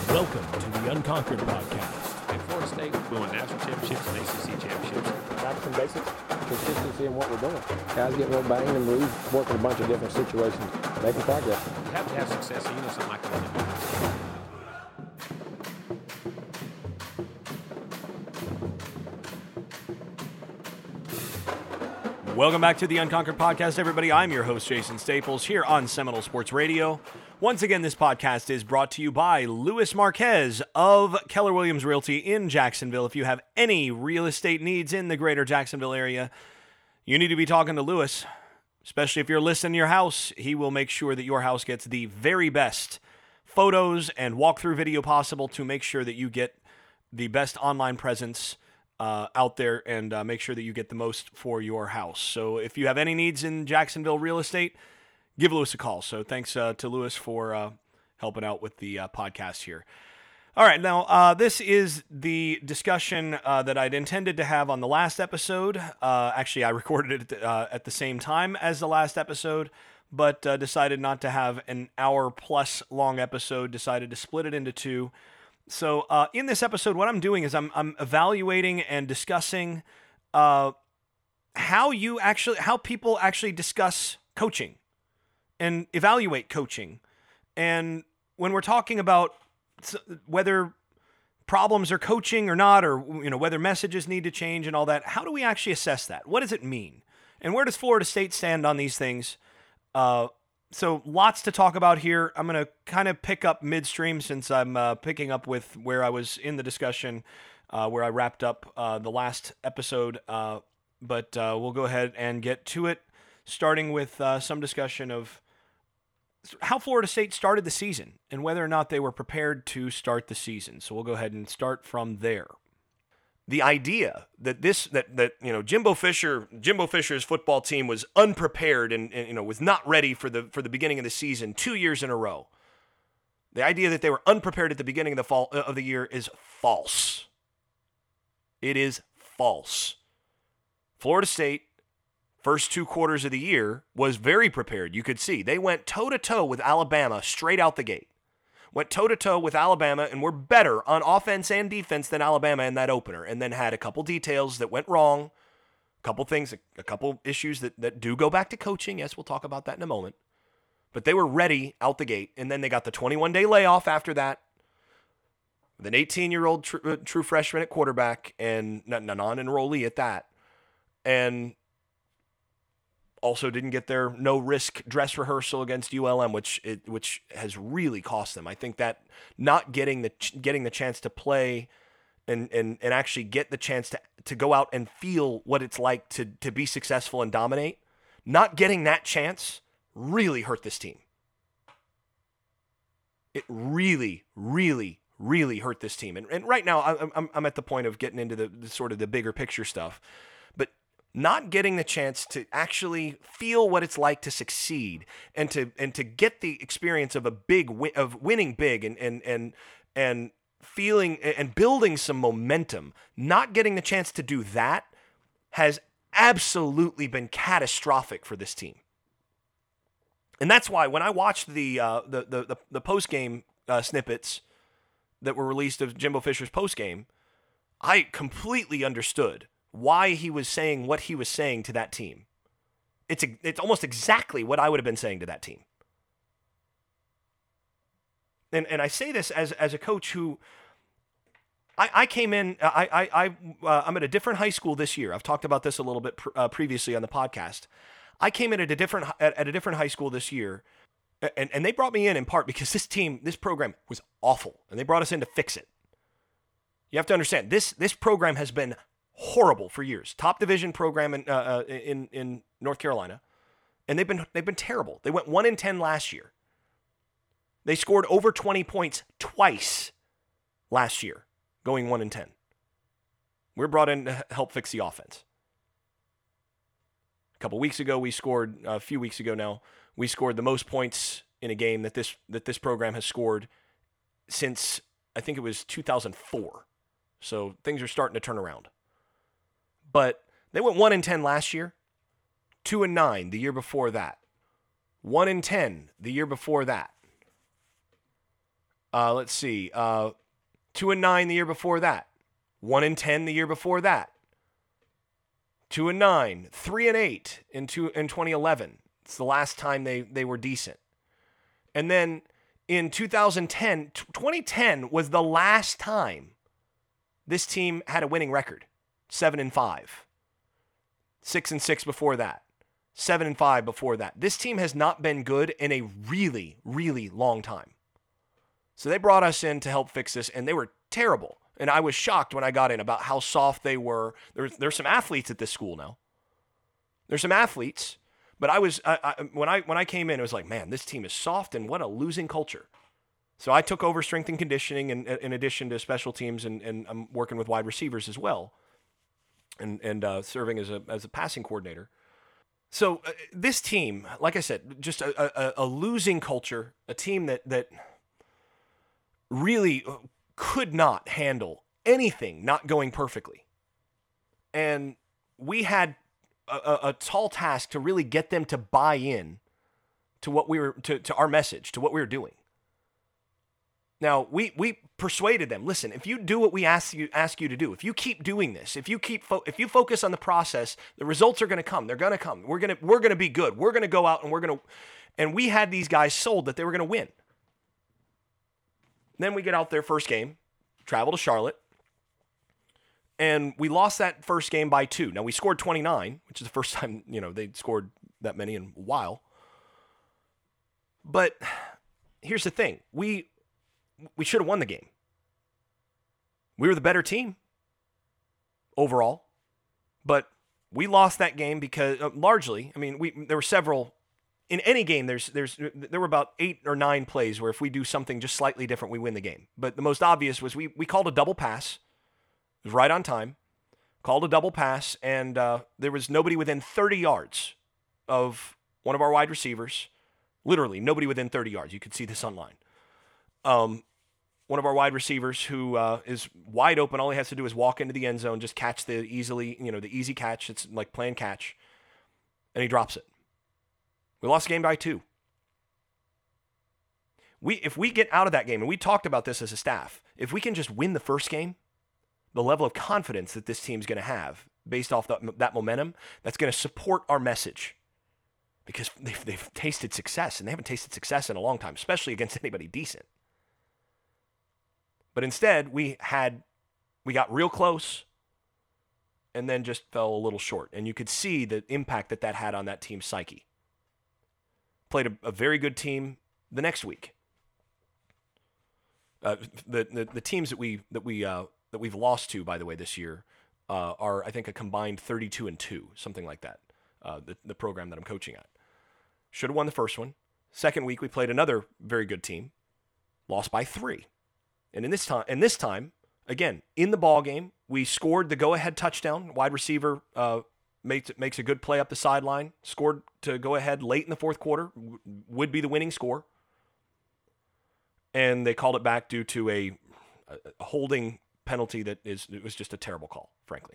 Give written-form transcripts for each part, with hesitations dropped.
Welcome to the Unconquered Podcast. At Florida State, we won national championships and ACC championships. Practicing basics, consistency in what we're doing. Guys get real banged and bruised, working a bunch of different situations, making progress. You have to have success, so you know something like that. Welcome back to the Unconquered Podcast, everybody. I'm your host, Jason Staples, here on Seminole Sports Radio. Once again, this podcast is brought to you by Luis Marquez of Keller Williams Realty in Jacksonville. If you have any real estate needs in the greater Jacksonville area, you need to be talking to Luis, especially if you're listing your house. He will make sure that your house gets the very best photos and walkthrough video possible to make sure that you get the best online presence out there and make sure that you get the most for your house. So if you have any needs in Jacksonville real estate, give Luis a call. So thanks to Luis for helping out with the podcast here. All right, now this is the discussion that I'd intended to have on the last episode. Actually, I recorded it at the same time as the last episode, but decided not to have an hour-plus long episode, decided to split it into two. So in this episode, what I'm doing is I'm evaluating and discussing how people actually discuss coaching and evaluate coaching. And when we're talking about whether problems are coaching or not, or whether messages need to change and all that, how do we actually assess that? What does it mean? And where does Florida State stand on these things? So lots to talk about here. I'm going to kind of pick up midstream since I'm picking up with where I was in the discussion, where I wrapped up the last episode. But we'll go ahead and get to it, starting with some discussion of how Florida State started the season and whether or not they were prepared to start the season. So we'll go ahead and start from there. The idea that Jimbo Fisher's football team was unprepared and was not ready for the beginning of the season 2 years in a row. The idea that they were unprepared at the beginning of the year is false. It is false. Florida State, first 2 quarters of the year, was very prepared. You could see they went toe-to-toe with Alabama straight out the gate. Went toe-to-toe with Alabama and were better on offense and defense than Alabama in that opener, and then had a couple details that went wrong, a couple issues that do go back to coaching. Yes, we'll talk about that in a moment. But they were ready out the gate, and then they got the 21-day layoff after that with an 18-year-old true freshman at quarterback and a non-enrollee at that. And also didn't get their no-risk dress rehearsal against ULM, which has really cost them. I think that not getting the chance to play and actually get the chance to go out and feel what it's like to be successful and dominate, not getting that chance really hurt this team. It really, really, really hurt this team. And right now, I'm at the point of getting into the sort of the bigger picture stuff. Not getting the chance to actually feel what it's like to succeed and to get the experience of of winning big and feeling and building some momentum. Not getting the chance to do that has absolutely been catastrophic for this team. And that's why when I watched the post game snippets that were released of Jimbo Fisher's post game, I completely understood why he was saying what he was saying to that team. It's almost exactly what I would have been saying to that team. And I say this as a coach who I came in. I'm at a different high school this year. I've talked about this a little bit previously on the podcast. I came in at a different high school this year, and they brought me in part because this program was awful, and they brought us in to fix it. You have to understand this program has been horrible for years. Top division program in North Carolina, and they've been terrible. They went 1-10 last year. They scored over 20 points twice last year, going 1-10. We're brought in to help fix the offense. A few weeks ago now, we scored the most points in a game that this program has scored since I think it was 2004. So things are starting to turn around. But they went 1-10 last year, 2-9 the year before that, 1-10 the year before that. Let's see. 2-9 the year before that. 1-10 the year before that. 2-9, 3-8 in 2011. It's the last time they were decent. And then in 2010 was the last time this team had a winning record. 7-5. 6-6 before that. 7-5 before that. This team has not been good in a really, really long time. So they brought us in to help fix this, and they were terrible. And I was shocked when I got in about how soft they were. There's some athletes at this school now. There's some athletes, but when I came in, it was like, man, this team is soft, and what a losing culture. So I took over strength and conditioning, and in addition to special teams, and I'm working with wide receivers as well, and serving as a passing coordinator. So this team, like I said, just a losing culture, a team that really could not handle anything not going perfectly. And we had a tall task to really get them to buy in to what we were, to our message, to what we were doing. Now, we persuaded them, listen, if you do what we ask you to do, if you keep doing this, if you focus on the process, the results are going to come. They're going to come. We're going to be good. We're going to go out and we had these guys sold that they were going to win. Then we get out there first game, travel to Charlotte, and we lost that first game by 2. Now, we scored 29, which is the first time, they'd scored that many in a while. But here's the thing. We should have won the game. We were the better team overall, but we lost that game because largely, there were several. In any game, there were about 8 or 9 plays where if we do something just slightly different, we win the game. But the most obvious was we called a double pass. It was right on time. Called a double pass, and there was nobody within 30 yards of one of our wide receivers. Literally, nobody within 30 yards. You could see this online. One of our wide receivers who is wide open. All he has to do is walk into the end zone, just catch the easy catch. It's like playing catch, and he drops it. We lost the game by 2. If we get out of that game, and we talked about this as a staff, if we can just win the first game, the level of confidence that this team's going to have based off that momentum, that's going to support our message. Because they've tasted success, and they haven't tasted success in a long time, especially against anybody decent. But instead, we got real close and then just fell a little short. And you could see the impact that had on that team's psyche. Played a very good team the next week. The teams that we've lost to, by the way, this year are, I think, a combined 32-2, something like that. The program that I'm coaching at. Should have won the first one. Second week, we played another very good team. Lost by 3. And in this time, again, in the ball game, we scored the go-ahead touchdown. Wide receiver makes a good play up the sideline. Scored to go ahead late in the fourth quarter. Would be the winning score. And they called it back due to a holding penalty it was just a terrible call, frankly.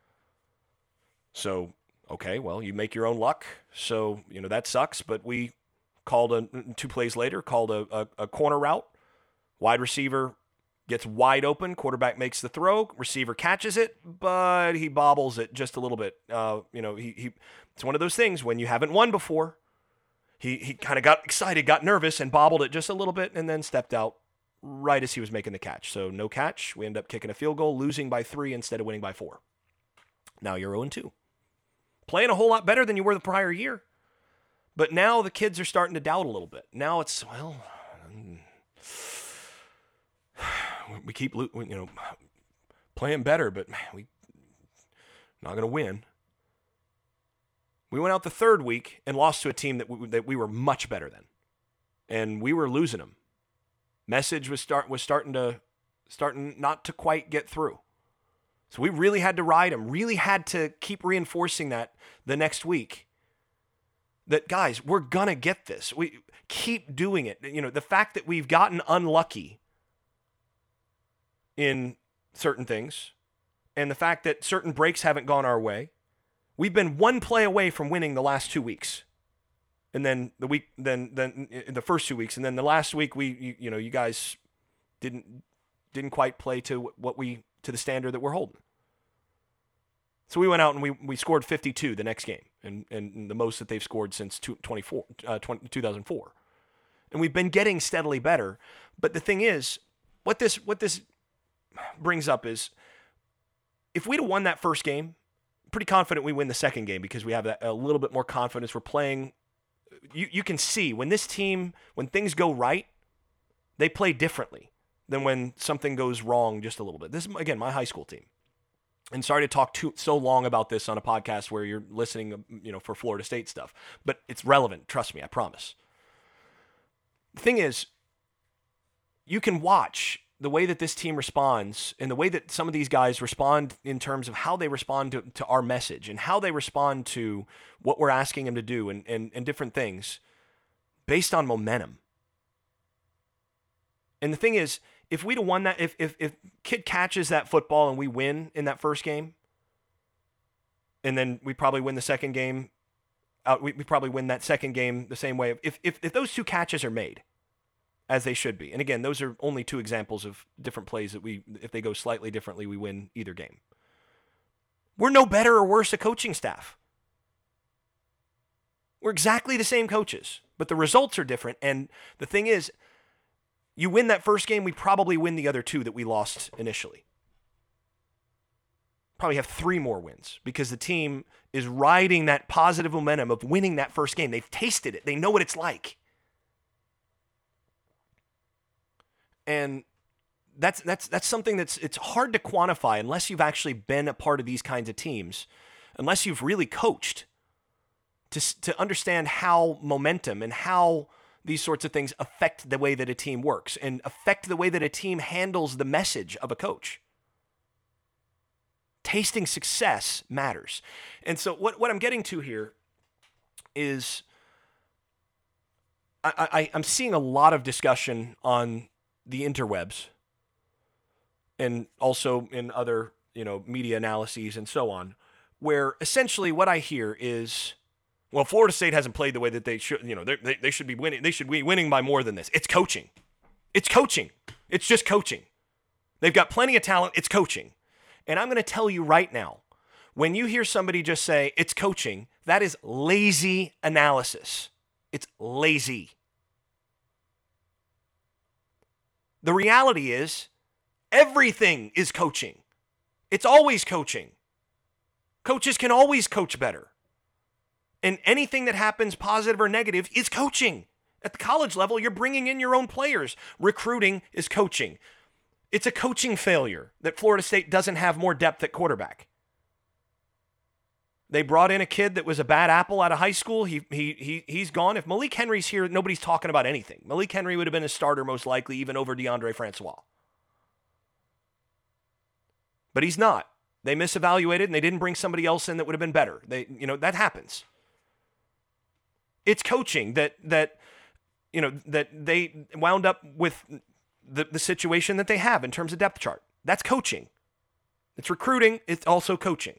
So, okay, well, you make your own luck. So, that sucks. But we called 2 plays later, called a corner route. Wide receiver gets wide open. Quarterback makes the throw. Receiver catches it, but he bobbles it just a little bit. It's one of those things when you haven't won before. He kind of got excited, got nervous, and bobbled it just a little bit, and then stepped out right as he was making the catch. So no catch. We end up kicking a field goal, losing by 3 instead of winning by 4. Now you're 0-2. Playing a whole lot better than you were the prior year. But now the kids are starting to doubt a little bit. Now it's, we keep playing better, but we not going to win. We went out the third week and lost to a team that we were much better than, and we were losing them. Message was starting not to quite get through. So we really had to ride them. Really had to keep reinforcing that the next week. That guys, we're gonna get this. We keep doing it. The fact that we've gotten unlucky in certain things, and the fact that certain breaks haven't gone our way. We've been 1 play away from winning the last 2 weeks. And then the first 2 weeks, and then the last week you guys didn't quite play to the standard that we're holding. So we went out and we scored 52 the next game, and the most that they've scored since 2004. And we've been getting steadily better. But the thing is, what this brings up is, if we'd have won that first game, I'm pretty confident we win the second game because we have a little bit more confidence. We're playing. You can see when this team, when things go right, they play differently than when something goes wrong just a little bit. This is, again, my high school team. And sorry to talk so long about this on a podcast where you're listening, for Florida State stuff, but it's relevant. Trust me, I promise. The thing is, you can watch the way that this team responds and the way that some of these guys respond in terms of how they respond to our message and how they respond to what we're asking them to do and different things based on momentum. And the thing is, if we'd have won that, if Kid catches that football and we win in that first game, and then we probably win the second game, we probably win that second game the same way. If those two catches are made, as they should be, and again, those are only two examples of different plays that if they go slightly differently, we win either game. We're no better or worse a coaching staff. We're exactly the same coaches, but the results are different. And the thing is, you win that first game, we probably win the other two that we lost initially. Probably have 3 more wins because the team is riding that positive momentum of winning that first game. They've tasted it. They know what it's like. And that's something it's hard to quantify unless you've actually been a part of these kinds of teams, unless you've really coached to understand how momentum and how these sorts of things affect the way that a team works and affect the way that a team handles the message of a coach. Tasting success matters. And so what I'm getting to here is I'm seeing a lot of discussion on the interwebs and also in other, media analyses and so on, where essentially what I hear is, well, Florida State hasn't played the way that they should, they should be winning. They should be winning by more than this. It's coaching. It's coaching. It's just coaching. They've got plenty of talent. It's coaching. And I'm going to tell you right now, when you hear somebody just say it's coaching, that is lazy analysis. It's lazy. The reality is everything is coaching. It's always coaching. Coaches can always coach better. And anything that happens, positive or negative, is coaching. At the college level, you're bringing in your own players. Recruiting is coaching. It's a coaching failure that Florida State doesn't have more depth at quarterback. They brought in a kid that was a bad apple out of high school. He's gone. If Malik Henry's here, nobody's talking about anything. Malik Henry would have been a starter most likely, even over DeAndre Francois. But he's not. They misevaluated and they didn't bring somebody else in that would have been better. That happens. It's coaching that they wound up with the situation that they have in terms of depth chart. That's coaching. It's recruiting. It's also coaching.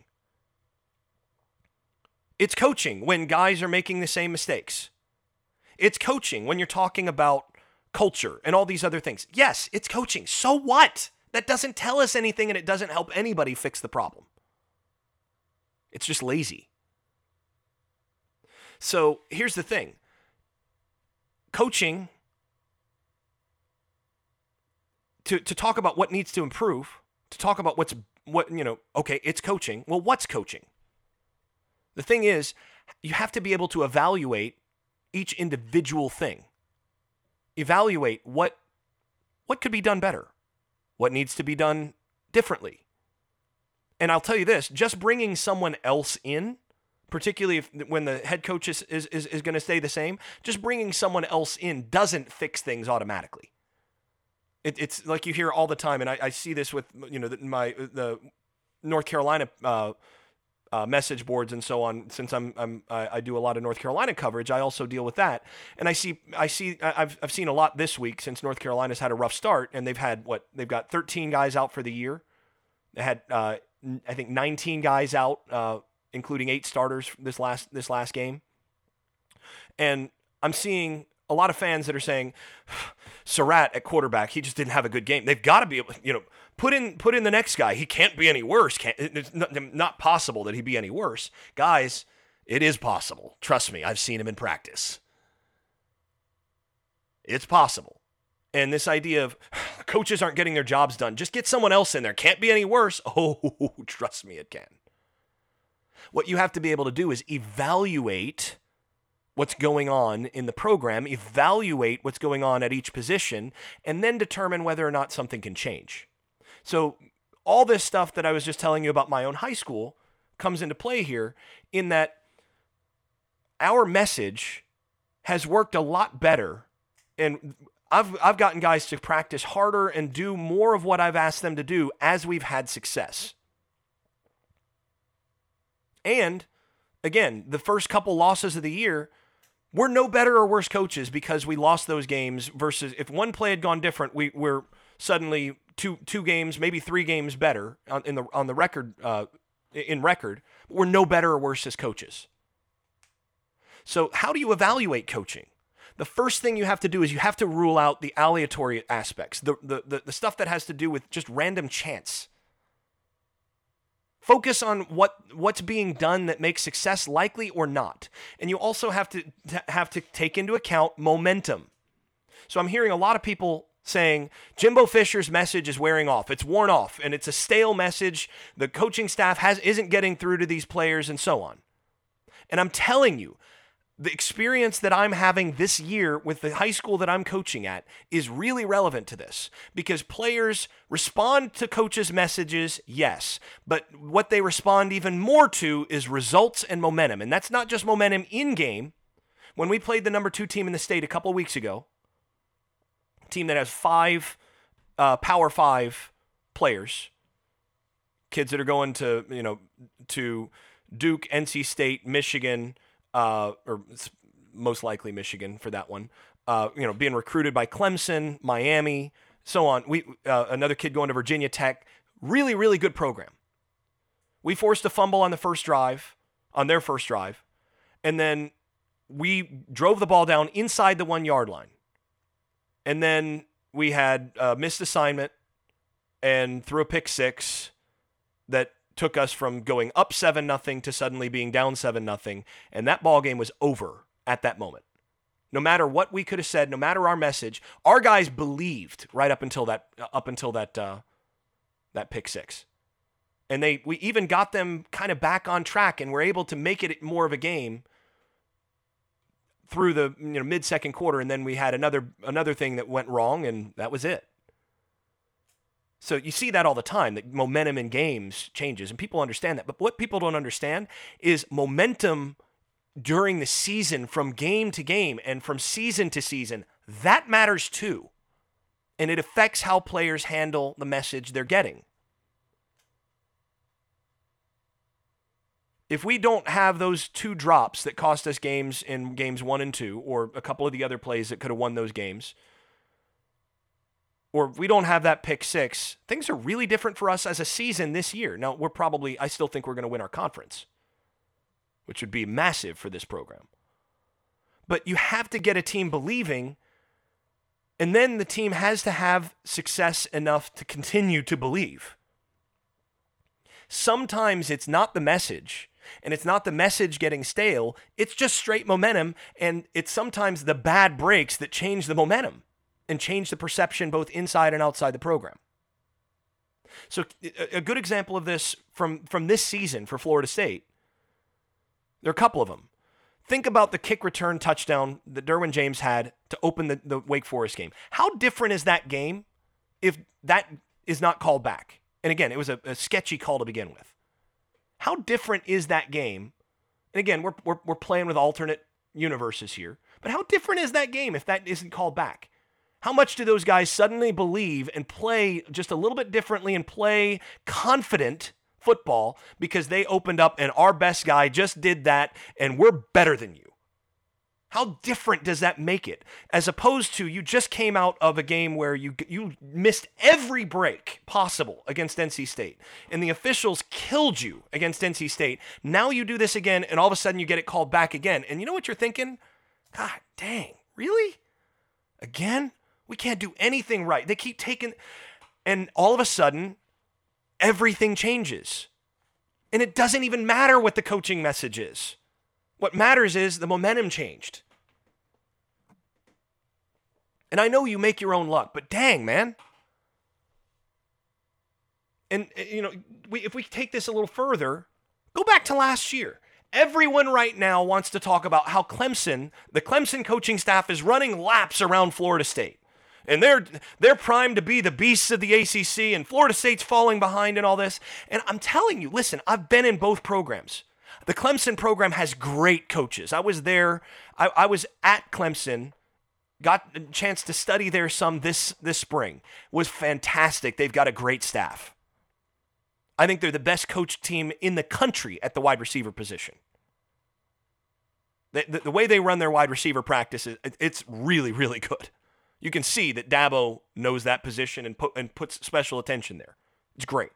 It's coaching when guys are making the same mistakes. It's coaching when you're talking about culture and all these other things. Yes, it's coaching. So what? That doesn't tell us anything and it doesn't help anybody fix the problem. It's just lazy. So here's the thing. Coaching, to talk about what needs to improve, to talk about it's coaching. Well, what's coaching? The thing is, you have to be able to evaluate each individual thing. Evaluate what could be done better, what needs to be done differently. And I'll tell you this, just bringing someone else in, particularly when the head coach is going to stay the same, just bringing someone else in doesn't fix things automatically. It's like you hear all the time, and I see this with the North Carolina message boards and so on. Since I do a lot of North Carolina coverage, I also deal with that. And I've seen a lot this week since North Carolina's had a rough start, and they've got 13 guys out for the year. They had I think 19 guys out, including 8 starters this last game. And I'm seeing a lot of fans that are saying, Surratt at quarterback, he just didn't have a good game. They've got to be able, put in the next guy. He can't be any worse. It's not possible that he'd be any worse. Guys, it is possible. Trust me, I've seen him in practice. It's possible. And this idea of coaches aren't getting their jobs done, just get someone else in there. Can't be any worse. Oh, trust me, it can. What you have to be able to do is evaluate what's going on in the program, evaluate what's going on at each position, and then determine whether or not something can change. So all this stuff that I was just telling you about my own high school comes into play here in that our message has worked a lot better, and I've gotten guys to practice harder and do more of what I've asked them to do as we've had success. And again, the first couple losses of the year, we're no better or worse coaches because we lost those games versus if one play had gone different, we're suddenly two games, maybe 3 games better on the record in record. We're no better or worse as coaches. So how do you evaluate coaching? The first thing you have to do is you have to rule out the aleatory aspects, the stuff that has to do with just random chance. Focus on what's being done that makes success likely or not. And you also have to take into account momentum. So I'm hearing a lot of people saying Jimbo Fisher's message is wearing off. It's worn off and it's a stale message. The coaching staff isn't getting through to these players and so on. And I'm telling you, the experience that I'm having this year with the high school that I'm coaching at is really relevant to this because players respond to coaches' messages, yes, but what they respond even more to is results and momentum. And that's not just momentum in game. When we played the number 2 team in the state a couple of weeks ago, a team that has 5 Power 5 players, kids that are going to Duke, NC State, Michigan, or most likely Michigan for that one, being recruited by Clemson, Miami, so on. Another kid going to Virginia Tech, really, really good program. We forced a fumble on their first drive, and then we drove the ball down inside the 1-yard line. And then we had a missed assignment and threw a pick 6 that took us from going up 7-0 to suddenly being down 7-0, and that ball game was over at that moment. No matter what we could have said, no matter our message, our guys believed right up until that pick 6, and we even got them kind of back on track, and were able to make it more of a game through the mid-second quarter, and then we had another thing that went wrong, and that was it. So you see that all the time, that momentum in games changes, and people understand that. But what people don't understand is momentum during the season, from game to game and from season to season, that matters too. And it affects how players handle the message they're getting. If we don't have those 2 drops that cost us games in games 1 and 2, or a couple of the other plays that could have won those games, or if we don't have that pick 6, things are really different for us as a season this year. Now, I still think we're going to win our conference, which would be massive for this program. But you have to get a team believing, and then the team has to have success enough to continue to believe. Sometimes it's not the message, and it's not the message getting stale. It's just straight momentum, and it's sometimes the bad breaks that change the momentum and change the perception both inside and outside the program. So a good example of this from this season for Florida State, there are a couple of them. Think about the kick return touchdown that Derwin James had to open the Wake Forest game. How different is that game if that is not called back? And again, it was a sketchy call to begin with. How different is that game? And again, we're playing with alternate universes here, but how different is that game if that isn't called back? How much do those guys suddenly believe and play just a little bit differently and play confident football because they opened up and our best guy just did that and we're better than you? How different does that make it? As opposed to you just came out of a game where you missed every break possible against NC State and the officials killed you against NC State. Now you do this again and all of a sudden you get it called back again. And you know what you're thinking? God dang, really? Again? We can't do anything right. They keep taking, and all of a sudden, everything changes. And it doesn't even matter what the coaching message is. What matters is the momentum changed. And I know you make your own luck, but dang, man. And, if we take this a little further, go back to last year. Everyone right now wants to talk about how the Clemson coaching staff is running laps around Florida State. And they're primed to be the beasts of the ACC, and Florida State's falling behind and all this. And I'm telling you, listen, I've been in both programs. The Clemson program has great coaches. I was there. I was at Clemson. Got a chance to study there some this spring. Was fantastic. They've got a great staff. I think they're the best coached team in the country at the wide receiver position. The way they run their wide receiver practices, it's really, really good. You can see that Dabo knows that position and puts special attention there. It's great.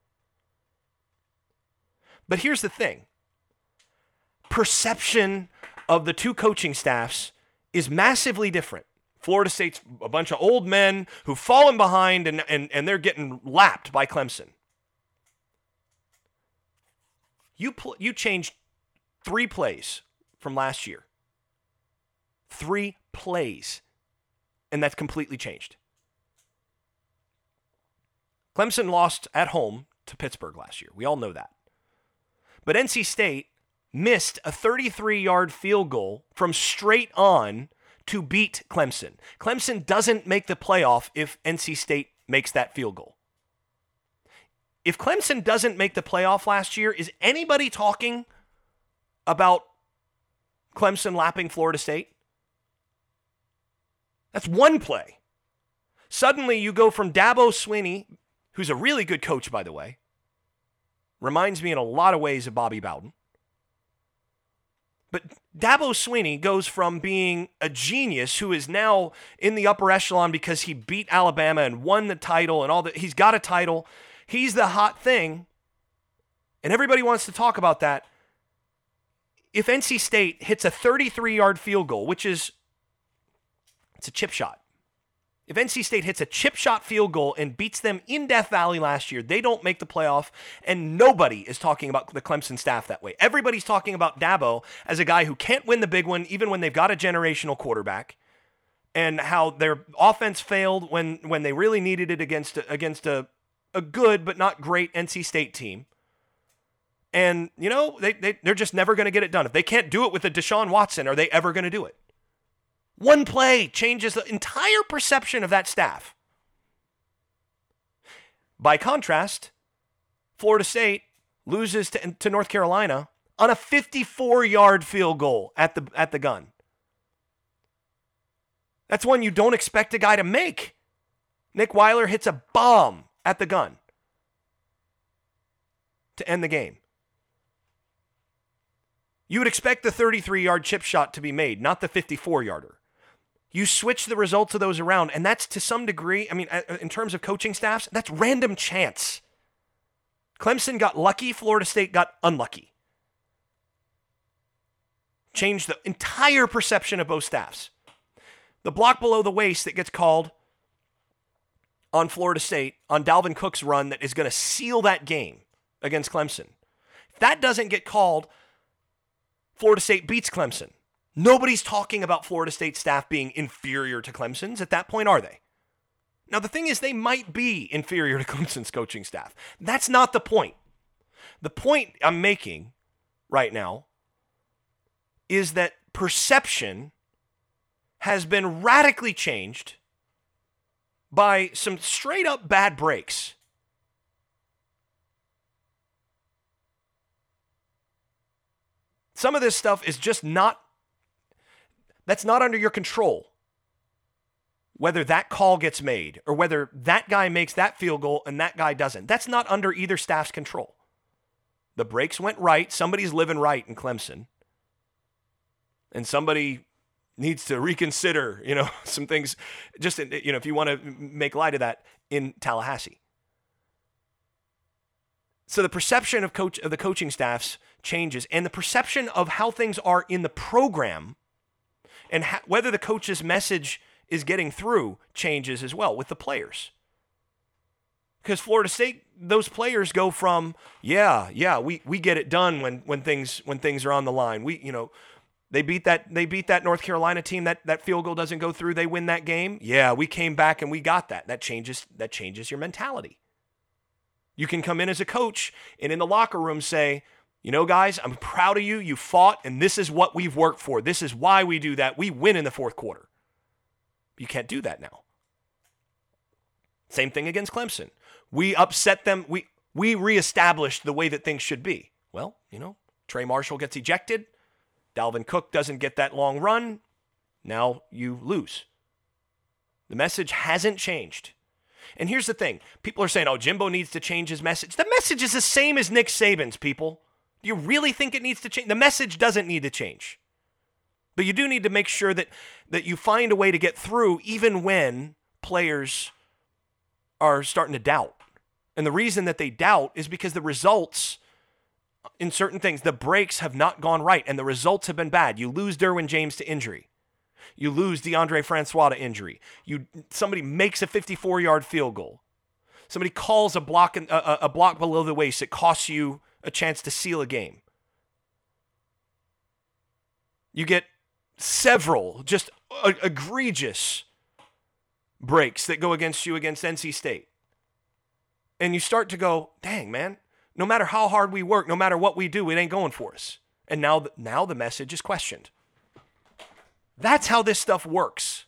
But here's the thing. Perception of the two coaching staffs is massively different. Florida State's a bunch of old men who've fallen behind and they're getting lapped by Clemson. You changed 3 plays from last year. 3 plays. And that's completely changed. Clemson lost at home to Pittsburgh last year. We all know that. But NC State missed a 33-yard field goal from straight on to beat Clemson. Clemson doesn't make the playoff if NC State makes that field goal. If Clemson doesn't make the playoff last year, is anybody talking about Clemson lapping Florida State? That's 1 play. Suddenly you go from Dabo Swinney, who's a really good coach, by the way. Reminds me in a lot of ways of Bobby Bowden. But Dabo Swinney goes from being a genius who is now in the upper echelon because he beat Alabama and won the title and all that. He's got a title. He's the hot thing. And everybody wants to talk about that. If NC State hits a 33-yard field goal, which is it's a chip shot. If NC State hits a chip shot field goal and beats them in Death Valley last year, they don't make the playoff, and nobody is talking about the Clemson staff that way. Everybody's talking about Dabo as a guy who can't win the big one even when they've got a generational quarterback, and how their offense failed when they really needed it against a good but not great NC State team. And, they're just never going to get it done. If they can't do it with a Deshaun Watson, are they ever going to do it? 1 play changes the entire perception of that staff. By contrast, Florida State loses to North Carolina on a 54-yard field goal at the gun. That's one you don't expect a guy to make. Nick Weiler hits a bomb at the gun to end the game. You would expect the 33-yard chip shot to be made, not the 54-yarder. You switch the results of those around, and that's to some degree, in terms of coaching staffs, that's random chance. Clemson got lucky, Florida State got unlucky. Changed the entire perception of both staffs. The block below the waist that gets called on Florida State, on Dalvin Cook's run that is going to seal that game against Clemson. If that doesn't get called, Florida State beats Clemson. Nobody's talking about Florida State staff being inferior to Clemson's at that point, are they? Now, the thing is, they might be inferior to Clemson's coaching staff. That's not the point. The point I'm making right now is that perception has been radically changed by some straight up bad breaks. Some of this stuff is just that's not under your control. Whether that call gets made or whether that guy makes that field goal and that guy doesn't. That's not under either staff's control. The breaks went right. Somebody's living right in Clemson. And somebody needs to reconsider, some things, just, if you want to make light of that, in Tallahassee. So the perception of the coaching staffs changes, and the perception of how things are in the program and whether the coach's message is getting through changes as well with the players. Because Florida State, those players go from, we get it done when things are on the line. They beat that North Carolina team. That field goal doesn't go through. They win that game. Yeah, we came back and we got that. That changes your mentality. You can come in as a coach and in the locker room say, guys, I'm proud of you. You fought, and this is what we've worked for. This is why we do that. We win in the fourth quarter. You can't do that now. Same thing against Clemson. We upset them. We reestablished the way that things should be. Well, Trey Marshall gets ejected. Dalvin Cook doesn't get that long run. Now you lose. The message hasn't changed. And here's the thing. People are saying, Jimbo needs to change his message. The message is the same as Nick Saban's, people. Do you really think it needs to change? The message doesn't need to change. But you do need to make sure that you find a way to get through even when players are starting to doubt. And the reason that they doubt is because the results in certain things, the breaks have not gone right, and the results have been bad. You lose Derwin James to injury. You lose DeAndre Francois to injury. Somebody makes a 54-yard field goal. Somebody calls a block below the waist. It costs you a chance to seal a game. You get several just egregious breaks that go against you against NC State. And you start to go, dang, man, no matter how hard we work, no matter what we do, it ain't going for us. And now the message is questioned. That's how this stuff works.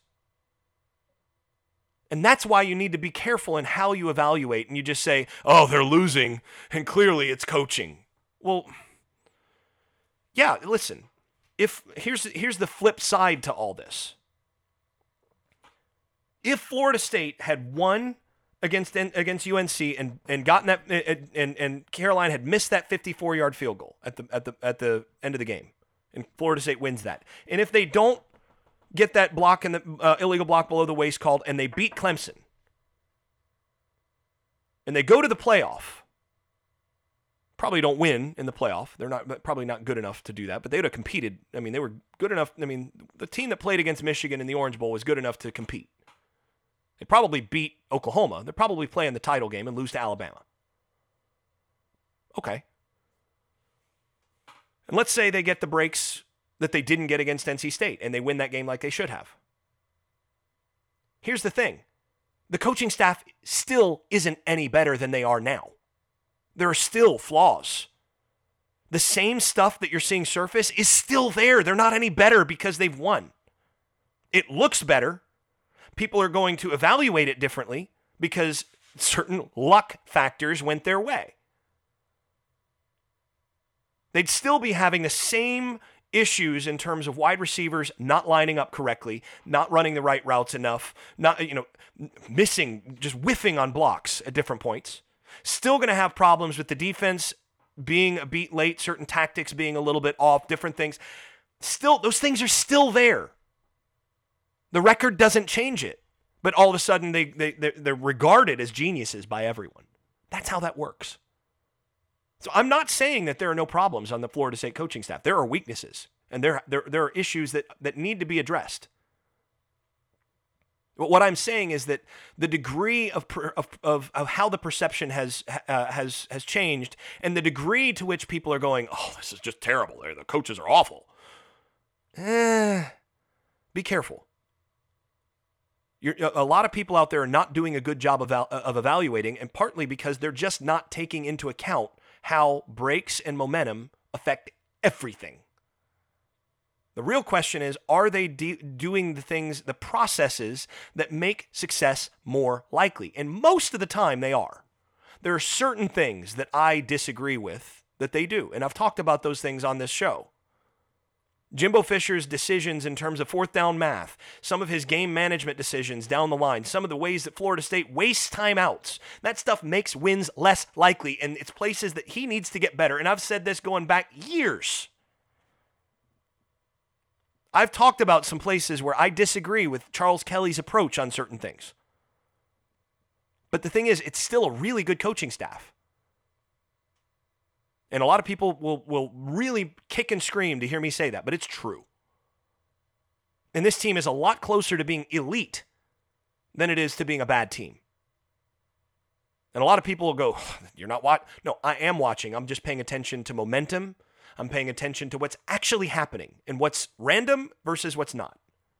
And that's why you need to be careful in how you evaluate. And you just say, they're losing, and clearly it's coaching. Well, yeah, listen. Here's the flip side to all this. If Florida State had won against UNC and gotten that and Carolina had missed that 54-yard field goal at the end of the game, and Florida State wins that, and if they don't get that block and the illegal block below the waist called, and they beat Clemson, and they go to the playoff, probably don't win in the playoff. They're probably not good enough to do that, but they would have competed. I mean, they were good enough. I mean, the team that played against Michigan in the Orange Bowl was good enough to compete. They probably beat Oklahoma. They're probably playing the title game and lose to Alabama. Okay. And let's say they get the breaks that they didn't get against NC State, and they win that game like they should have. Here's the thing. The coaching staff still isn't any better than they are now. There are still flaws. The same stuff that you're seeing surface is still there. They're not any better because they've won. It looks better. People are going to evaluate it differently because certain luck factors went their way. They'd still be having the same issues in terms of wide receivers not lining up correctly, not running the right routes enough, not missing, just whiffing on blocks at different points. Still going to have problems with the defense being a beat late, certain tactics being a little bit off, different things. Still, those things are still there. The record doesn't change it, but all of a sudden they're regarded as geniuses by everyone. That's how that works. So I'm not saying that there are no problems on the Florida State coaching staff. There are weaknesses, and there are issues that need to be addressed. But what I'm saying is that the degree of how the perception has changed, and the degree to which people are going, this is just terrible. The coaches are awful. Be careful. A lot of people out there are not doing a good job of evaluating, and partly because they're just not taking into account how breaks and momentum affect everything. The real question is, are they doing the processes that make success more likely? And most of the time they are. There are certain things that I disagree with that they do, and I've talked about those things on this show. Jimbo Fisher's decisions in terms of fourth down math, some of his game management decisions down the line, some of the ways that Florida State wastes timeouts, that stuff makes wins less likely, and it's places that he needs to get better. And I've said this going back years. I've talked about some places where I disagree with Charles Kelly's approach on certain things. But the thing is, it's still a really good coaching staff. And a lot of people will really kick and scream to hear me say that, but it's true. And this team is a lot closer to being elite than it is to being a bad team. And a lot of people will go, you're not watching. No, I am watching. I'm just paying attention to momentum. I'm paying attention to what's actually happening and what's random versus what's not.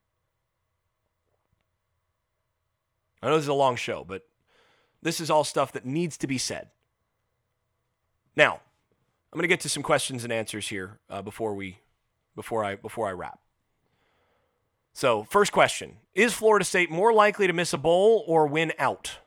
I know this is a long show, but this is all stuff that needs to be said. Now, I'm going to get to some questions and answers here before I wrap. So, first question, is Florida State more likely to miss a bowl or win out?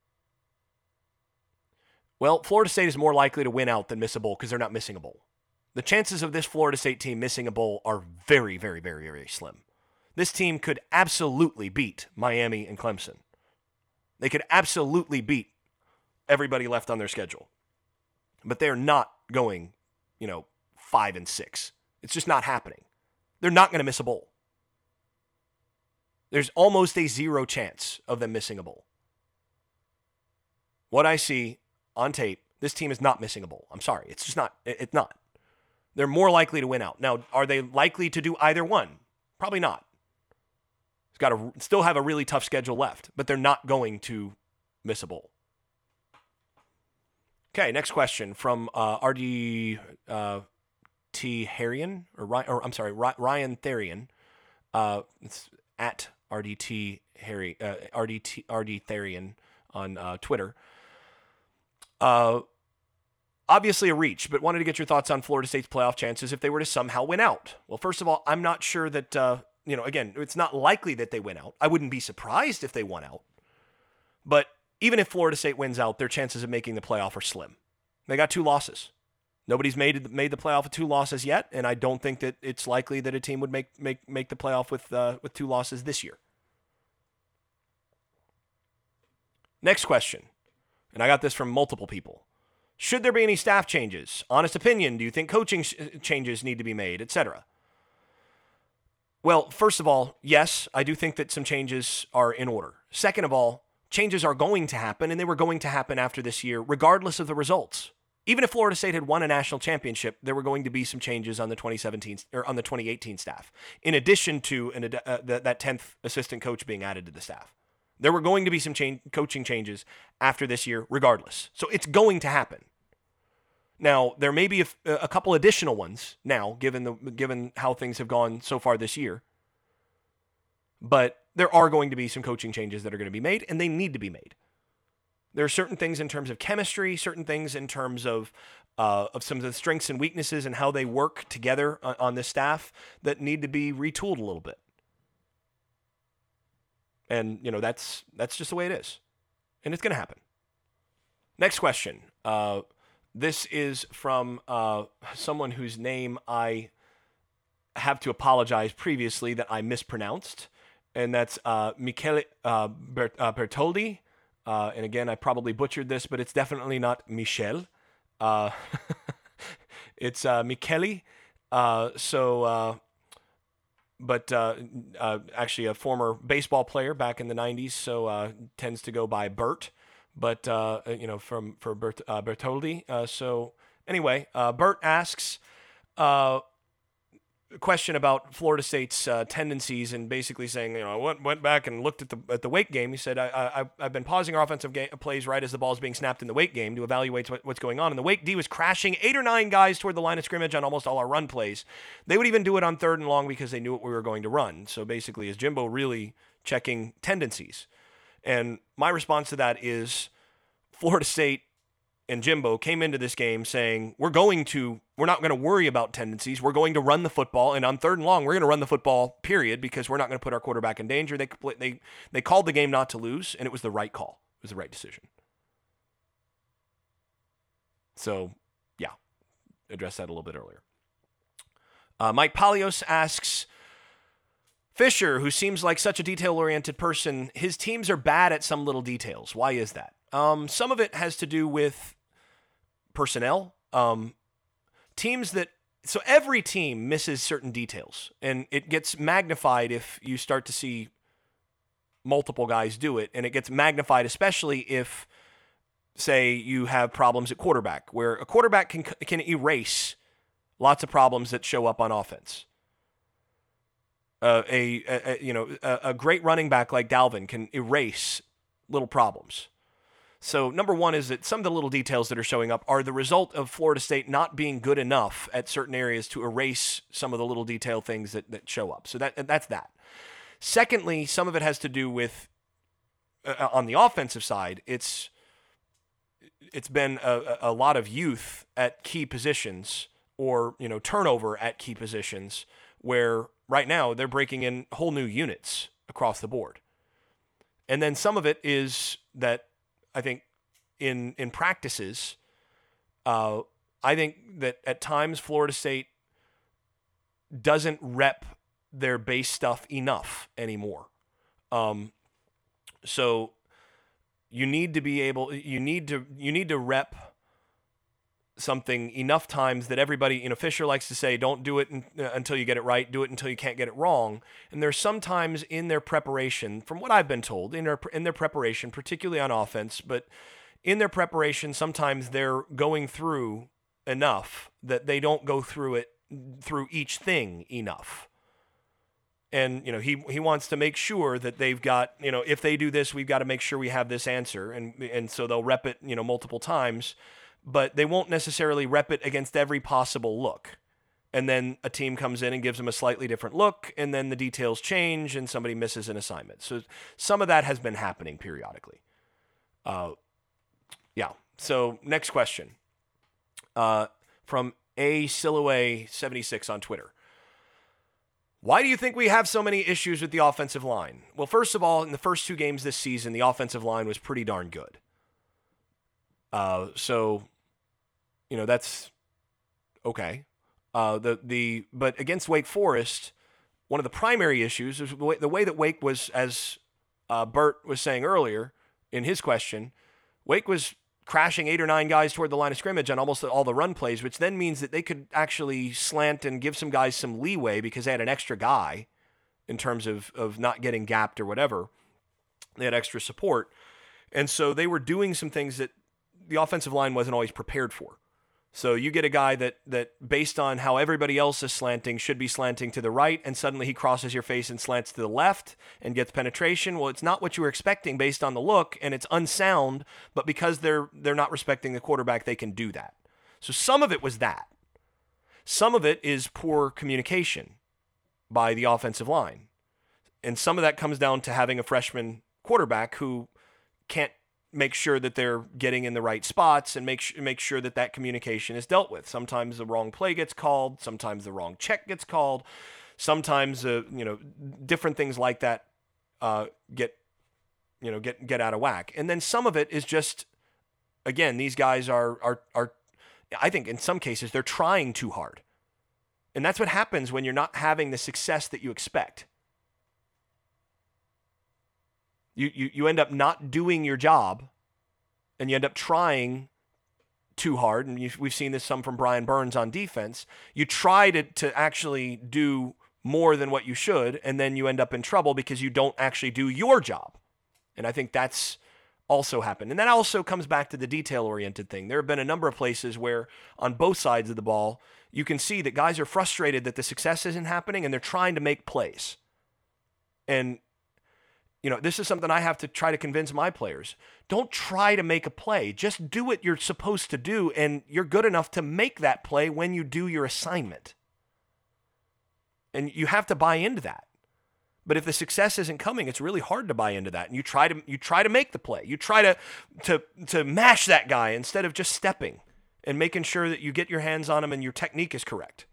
Well, Florida State is more likely to win out than miss a bowl because they're not missing a bowl. The chances of this Florida State team missing a bowl are very, very, very, very slim. This team could absolutely beat Miami and Clemson. They could absolutely beat everybody left on their schedule. But they're not going, 5-6. It's just not happening. They're not going to miss a bowl. There's almost a zero chance of them missing a bowl. What I see on tape, this team is not missing a bowl. I'm sorry. It's just not. It's not. They're more likely to win out. Now, are they likely to do either one? Probably not. It's got to still have a really tough schedule left, but they're not going to miss a bowl. Okay, next question from RD T. Harian, Ryan Therian. It's at RDT Harry RD Therian on Twitter. Obviously a reach, but wanted to get your thoughts on Florida State's playoff chances if they were to somehow win out. Well, first of all, I'm not sure that, again, it's not likely that they win out. I wouldn't be surprised if they won out. But even if Florida State wins out, their chances of making the playoff are slim. They got 2 losses. Nobody's made the playoff with 2 losses yet, and I don't think that it's likely that a team would make the playoff with 2 losses this year. Next question, and I got this from multiple people. Should there be any staff changes? Honest opinion, do you think coaching changes need to be made, etc.? Well, first of all, yes, I do think that some changes are in order. Second of all, changes are going to happen, and they were going to happen after this year, regardless of the results. Even if Florida State had won a national championship, there were going to be some changes on the 2017 or on the 2018 staff, in addition to that 10th assistant coach being added to the staff. There were going to be some coaching changes after this year, regardless. So it's going to happen. Now, there may be a couple additional ones now, given how things have gone so far this year. But there are going to be some coaching changes that are going to be made, and they need to be made. There are certain things in terms of chemistry, certain things in terms of some of the strengths and weaknesses and how they work together on this staff that need to be retooled a little bit. And, that's just the way it is. And it's going to happen. Next question. This is from someone whose name I have to apologize previously that I mispronounced. And that's Michele Bertoldi. And again, I probably butchered this, but it's definitely not Michel. It's Michele. But actually a former baseball player back in the 90s, so tends to go by Bert. But, for Bertoldi. So anyway, Bert asks a question about Florida State's tendencies and basically saying, I went back and looked at the Wake game. He said, I've been pausing our offensive plays right as the ball is being snapped in the Wake game to evaluate what's going on. And the Wake D was crashing 8 or 9 guys toward the line of scrimmage on almost all our run plays. They would even do it on 3rd and long because they knew what we were going to run. So basically, is Jimbo really checking tendencies? And my response to that is Florida State and Jimbo came into this game saying, we're not going to worry about tendencies. We're going to run the football. And on 3rd and long, we're going to run the football, period, because we're not going to put our quarterback in danger. They called the game not to lose, and it was the right call. It was the right decision. So, yeah, addressed that a little bit earlier. Mike Palios asks, Fisher, who seems like such a detail-oriented person, his teams are bad at some little details. Why is that? Some of it has to do with personnel. So every team misses certain details, and it gets magnified if you start to see multiple guys do it, and it gets magnified especially if, say, you have problems at quarterback, where a quarterback can erase lots of problems that show up on offense. A great running back like Dalvin can erase little problems. So number one is that some of the little details that are showing up are the result of Florida State not being good enough at certain areas to erase some of the little detail things that show up. So that's that. Secondly, some of it has to do with on the offensive side, it's been a lot of youth at key positions, or turnover at key positions, where right now they're breaking in whole new units across the board. And then some of it is that I think in practices, I think that at times Florida State doesn't rep their base stuff enough anymore. So you need to rep something enough times that everybody, Fisher likes to say, don't do it until you get it right, do it until you can't get it wrong. And there's sometimes in their preparation, from what I've been told, in their preparation, particularly on offense, but in their preparation, sometimes they're going through enough that they don't go through each thing enough. And, he wants to make sure that they've got, if they do this, we've got to make sure we have this answer. And so they'll rep it, multiple times, but they won't necessarily rep it against every possible look. And then a team comes in and gives them a slightly different look, and then the details change and somebody misses an assignment. So some of that has been happening periodically. Yeah. So next question from A Silhouette 76 on Twitter. Why do you think we have so many issues with the offensive line? Well, first of all, in the first 2 games this season, the offensive line was pretty darn good. That's okay. But against Wake Forest, one of the primary issues is the way that Wake was, as Bert was saying earlier in his question, Wake was crashing 8 or 9 guys toward the line of scrimmage on almost all the run plays, which then means that they could actually slant and give some guys some leeway because they had an extra guy in terms of not getting gapped or whatever. They had extra support. And so they were doing some things that the offensive line wasn't always prepared for. So you get a guy that based on how everybody else is slanting should be slanting to the right, and suddenly he crosses your face and slants to the left and gets penetration. Well, it's not what you were expecting based on the look, and it's unsound, but because they're not respecting the quarterback, they can do that. So some of it was that. Some of it is poor communication by the offensive line. And some of that comes down to having a freshman quarterback who can't make sure that they're getting in the right spots and make sure that communication is dealt with. Sometimes the wrong play gets called. Sometimes the wrong check gets called. Sometimes, different things like that get out of whack. And then some of it is just, again, these guys are I think in some cases they're trying too hard. And that's what happens when you're not having the success that you expect. You end up not doing your job, and you end up trying too hard. And we've seen this some from Brian Burns on defense. You try to actually do more than what you should, and then you end up in trouble because you don't actually do your job. And I think that's also happened. And that also comes back to the detail-oriented thing. There have been a number of places where on both sides of the ball, you can see that guys are frustrated that the success isn't happening, and they're trying to make plays. And this is something I have to try to convince my players. Don't try to make a play. Just do what you're supposed to do, and you're good enough to make that play when you do your assignment. And you have to buy into that. But if the success isn't coming, it's really hard to buy into that. And you try to make the play. You try to mash that guy instead of just stepping and making sure that you get your hands on him and your technique is correct.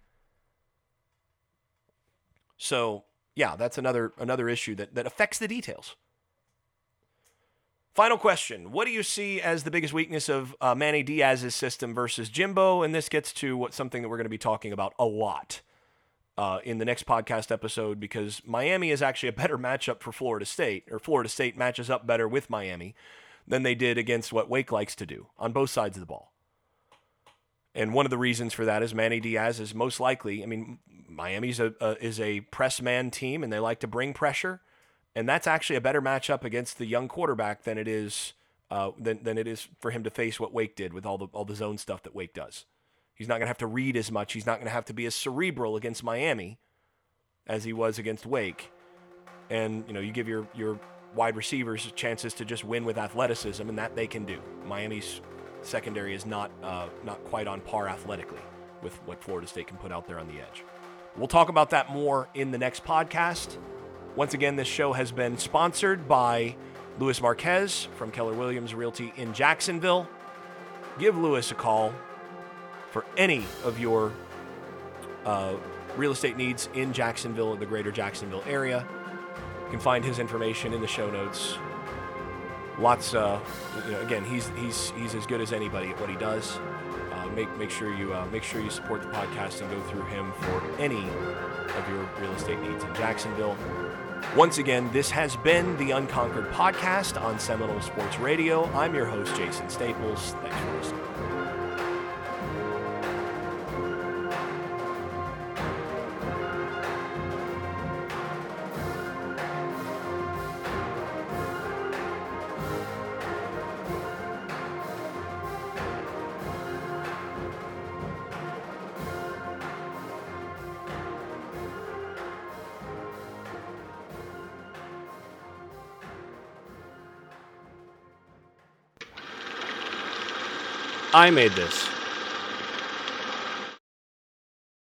So, yeah, that's another issue that affects the details. Final question. What do you see as the biggest weakness of Manny Diaz's system versus Jimbo? And this gets to something that we're going to be talking about a lot in the next podcast episode, because Miami is actually a better matchup for Florida State, or Florida State matches up better with Miami than they did against what Wake likes to do on both sides of the ball. And one of the reasons for that is Manny Diaz is most likely, Miami's is a press man team, and they like to bring pressure, and that's actually a better matchup against the young quarterback than it is than it is for him to face what Wake did with all the zone stuff that Wake does. He's not going to have to read as much. He's not going to have to be as cerebral against Miami as he was against Wake, and you give your wide receivers chances to just win with athleticism, and that they can do. Miami's secondary is not quite on par athletically with what Florida State can put out there on the edge. We'll talk about that more in the next podcast. Once again, this show has been sponsored by Louis Marquez from Keller Williams Realty in Jacksonville. Give Louis a call for any of your real estate needs in Jacksonville, the greater Jacksonville area. You can find his information in the show notes. Lots, again, he's as good as anybody at what he does. Make sure you support the podcast and go through him for any of your real estate needs in Jacksonville. Once again, this has been the Unconquered Podcast on Seminole Sports Radio. I'm your host, Jason Staples. Thanks for listening. I made this.